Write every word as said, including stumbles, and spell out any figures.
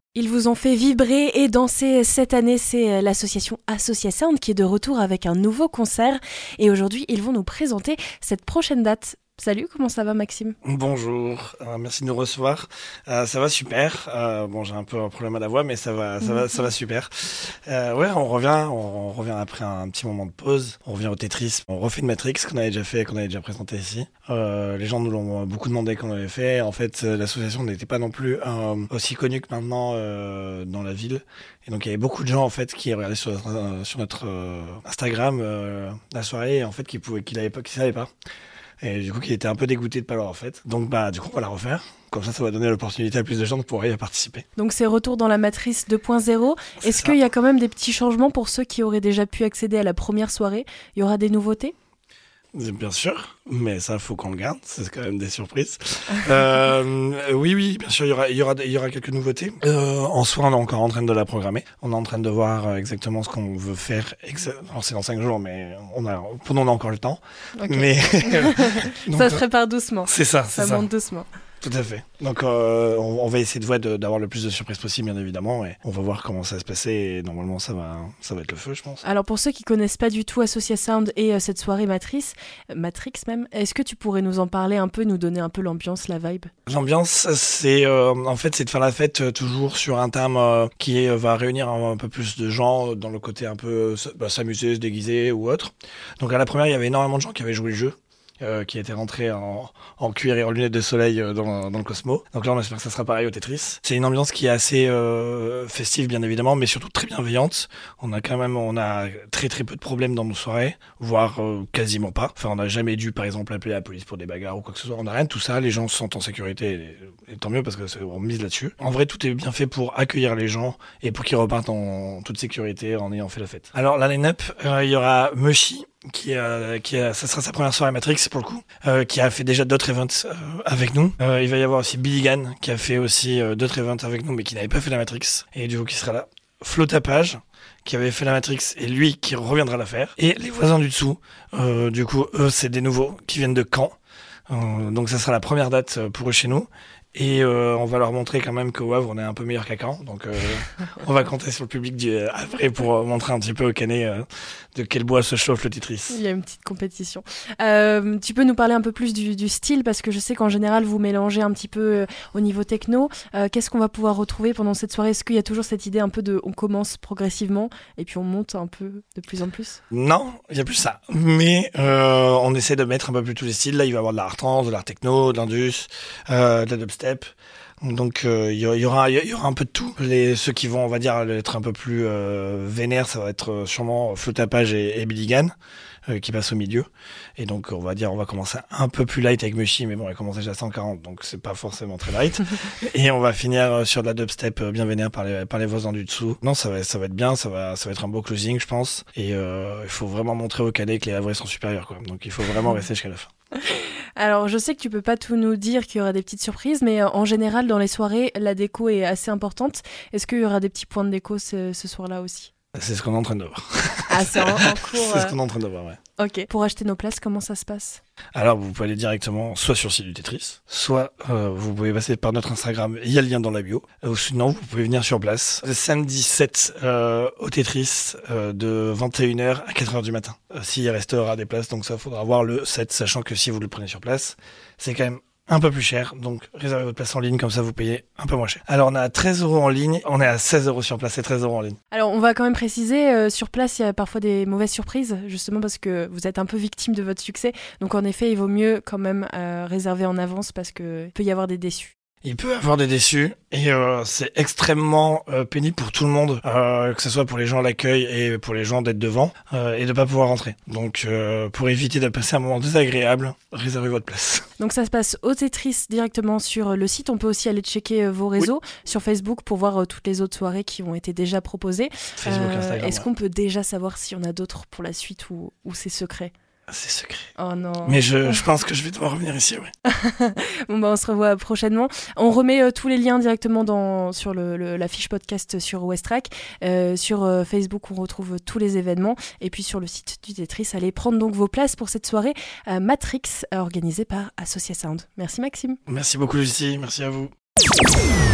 Ils vous ont fait vibrer et danser cette année, c'est l'association Associa Sound qui est de retour avec un nouveau concert. Et aujourd'hui, ils vont nous présenter cette prochaine date. Salut, comment ça va Maxime ? Bonjour, euh, merci de nous recevoir. Euh, ça va super. Euh, bon, j'ai un peu un problème à la voix, mais ça va, ça va, ça va super. Euh, ouais, on revient, on, on revient après un petit moment de pause. On revient au Tetris. On refait une Matrix qu'on avait déjà fait, qu'on avait déjà présenté ici. Euh, les gens nous l'ont beaucoup demandé qu'on avait fait. En fait, l'association n'était pas non plus euh, aussi connue que maintenant euh, dans la ville. Et donc il y avait beaucoup de gens en fait qui regardaient sur notre, euh, sur notre euh, Instagram euh, la soirée, et en fait qui pouvaient, qui l'avaient pas, qui savaient pas. Et du coup, il était un peu dégoûté de pas l'avoir faite. Donc, bah, du coup, on va la refaire. Comme ça, ça va donner l'opportunité à plus de gens de pouvoir y participer. Donc, c'est retour dans la matrice deux point zéro. C'est Est-ce ça. Qu'il y a quand même des petits changements pour ceux qui auraient déjà pu accéder à la première soirée ? Il y aura des nouveautés ? Bien sûr, mais ça, faut qu'on le garde. C'est quand même des surprises. euh, oui, oui, bien sûr, il y aura, il y aura, il y aura quelques nouveautés. Euh, en soi, on est encore en train de la programmer. On est en train de voir exactement ce qu'on veut faire. Exa- Alors, c'est dans cinq jours, mais on a, pendant on a encore le temps. Okay. Mais donc, ça se prépare doucement. C'est ça, c'est ça. Ça monte doucement. Tout à fait. Donc, euh, on, on va essayer de voir de, d'avoir le plus de surprises possible, bien évidemment, et on va voir comment ça va se passer. Et normalement, ça va, ça va être le feu, je pense. Alors, pour ceux qui connaissent pas du tout Associa Sound et euh, cette soirée Matrice, Matrix même, est-ce que tu pourrais nous en parler un peu, nous donner un peu l'ambiance, la vibe ? L'ambiance, c'est euh, en fait, c'est de faire la fête euh, toujours sur un thème euh, qui euh, va réunir un, un peu plus de gens dans le côté un peu euh, bah, s'amuser, se déguiser ou autre. Donc, à la première, il y avait énormément de gens qui avaient joué le jeu. Euh, qui était rentré en, en cuir et en lunettes de soleil euh, dans, dans le Cosmo. Donc là, on espère que ça sera pareil au Tetris. C'est une ambiance qui est assez euh, festive, bien évidemment, mais surtout très bienveillante. On a quand même, on a très très peu de problèmes dans nos soirées, voire euh, quasiment pas. Enfin, on n'a jamais dû, par exemple, appeler la police pour des bagarres ou quoi que ce soit. On n'a rien de tout ça. Les gens se sentent en sécurité, et, et tant mieux parce que c'est, on mise là-dessus. En vrai, tout est bien fait pour accueillir les gens et pour qu'ils repartent en toute sécurité en ayant fait la fête. Alors, la line-up, euh, il y aura Mushi, qui a, qui a, ça sera sa première soirée Matrix pour le coup, euh, qui a fait déjà d'autres events euh, avec nous. Euh, il va y avoir aussi Billy Gann qui a fait aussi euh, d'autres events avec nous mais qui n'avait pas fait la Matrix et du coup qui sera là. Flo Tapage qui avait fait la Matrix et lui qui reviendra la faire. Et les voisins du dessous, euh, du coup eux c'est des nouveaux qui viennent de Caen. Euh, donc ça sera la première date pour eux chez nous. Et euh, on va leur montrer quand même qu'au Havre on est un peu meilleur qu'à Caen, donc euh, on va compter sur le public du euh, après pour euh, montrer un petit peu au Canet euh, de quel bois se chauffe le Tetris. Il y a une petite compétition. Euh, tu peux nous parler un peu plus du, du style, parce que je sais qu'en général vous mélangez un petit peu euh, au niveau techno. Euh, qu'est-ce qu'on va pouvoir retrouver pendant cette soirée ? Est-ce qu'il y a toujours cette idée un peu de on commence progressivement et puis on monte un peu de plus en plus ? Non, il y a plus ça. Mais euh, on essaie de mettre un peu plus tous les styles. Là, il va y avoir de l'art trance, de l'art techno, de l'indus, euh, de la dubstep. Donc il euh, y, y aura il y aura un peu de tout. Les ceux qui vont on va dire être un peu plus euh, vénères, ça va être sûrement Flo Tapage et, et Billy Gann euh, qui passent au milieu. Et donc on va dire on va commencer un peu plus light avec Mushi, mais bon on a commencé déjà à cent quarante donc c'est pas forcément très light. Et on va finir sur de la dubstep bien vénère par les par les voisins du dessous. Non, ça va ça va être bien, ça va ça va être un beau closing je pense. Et euh, il faut vraiment montrer au Canet que les Havrais sont supérieurs quoi. Donc il faut vraiment rester jusqu'à la fin. Alors, je sais que tu peux pas tout nous dire, qu'il y aura des petites surprises, mais en général, dans les soirées, la déco est assez importante. Est-ce qu'il y aura des petits points de déco ce, ce soir-là aussi ? C'est ce qu'on est en train de voir. Ah, c'est en, en cours. C'est ce qu'on est en train de voir, ouais. Ok. Pour acheter nos places, comment ça se passe ? Alors, vous pouvez aller directement soit sur le site du Tetris, soit euh, vous pouvez passer par notre Instagram, il y a le lien dans la bio, ou sinon vous pouvez venir sur place. Le samedi sept euh, au Tetris euh, de vingt et une heures à quatre heures du matin. Euh, s'il restera des places, donc ça faudra voir le sept, sachant que si vous le prenez sur place, c'est quand même un peu plus cher, donc réservez votre place en ligne, comme ça vous payez un peu moins cher. Alors on est à treize euros en ligne, on est à seize euros sur place et treize euros en ligne. Alors on va quand même préciser, euh, sur place il y a parfois des mauvaises surprises, justement parce que vous êtes un peu victime de votre succès, donc en effet il vaut mieux quand même euh, réserver en avance parce qu'il peut y avoir des déçus. Il peut y avoir des déçus et euh, c'est extrêmement euh, pénible pour tout le monde, euh, que ce soit pour les gens à l'accueil et pour les gens d'être devant euh, et de pas pouvoir rentrer. Donc euh, pour éviter de passer un moment désagréable, réservez votre place. Donc ça se passe au Tetris directement sur le site. On peut aussi aller checker euh, vos réseaux oui. sur Facebook pour voir euh, toutes les autres soirées qui ont été déjà proposées. Facebook, euh, Instagram. Est-ce qu'on peut déjà savoir s'il y en a d'autres pour la suite ou, ou c'est secret ? C'est secret. Oh non. Mais je, je pense que je vais devoir revenir ici, oui. Bon bah on se revoit prochainement. On remet euh, tous les liens directement dans, sur le, le, la fiche podcast sur Westrack. Euh, sur euh, Facebook, on retrouve tous les événements. Et puis sur le site du Tetris, allez prendre donc vos places pour cette soirée euh, Matrix organisée par Associa Sound. Merci Maxime. Merci beaucoup Lucie, merci à vous.